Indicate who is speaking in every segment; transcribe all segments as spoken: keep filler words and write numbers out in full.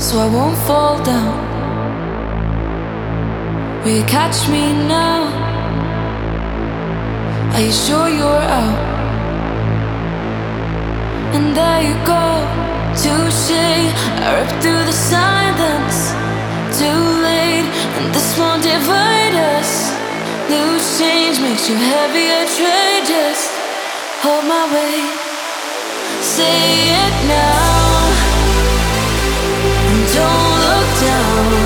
Speaker 1: so I won't fall down. Will you catch me now? Are you sure you're out? And there you go, touche. I ripped through the silence, too late, and this won't divide us. Loose change makes you heavier, trade, just hold my weight. Say it now, and don't look down.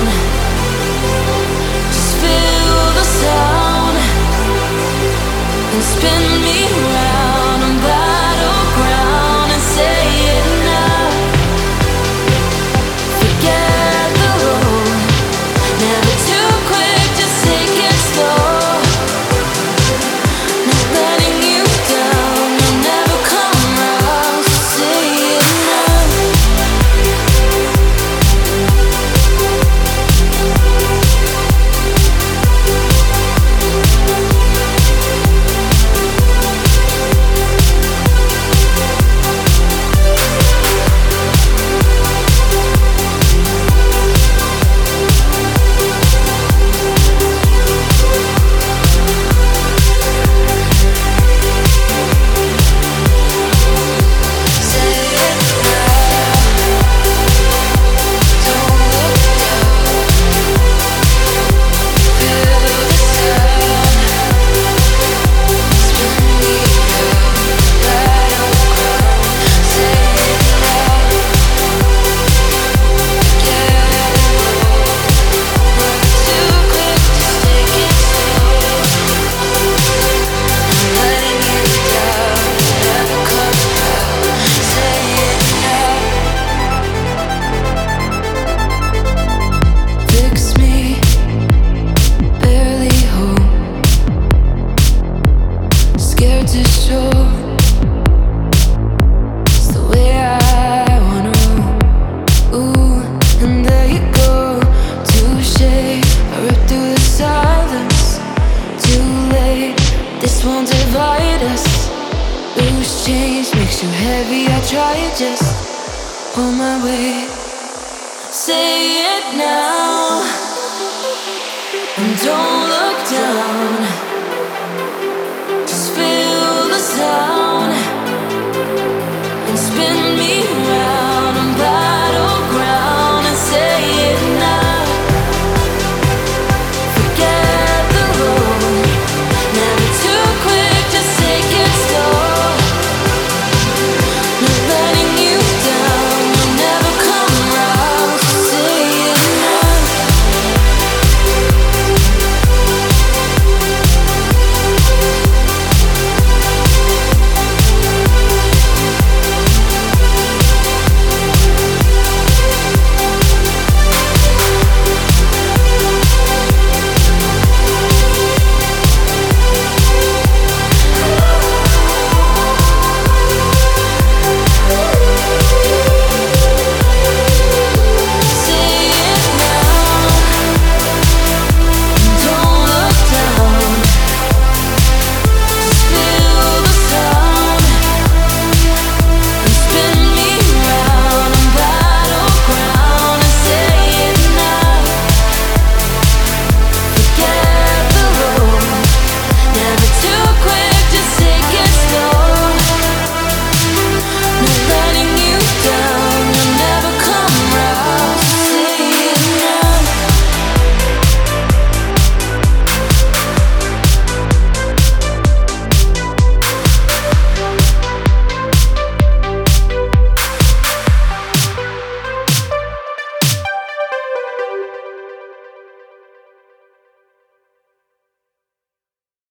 Speaker 1: Just feel the sound and spin me round on battleground and say it now. Forget the road, never too quick, just take it slow. Not letting you down, you'll never come round, so say it now. Just hold my way. Say it now, and don't look down. Just feel the sound.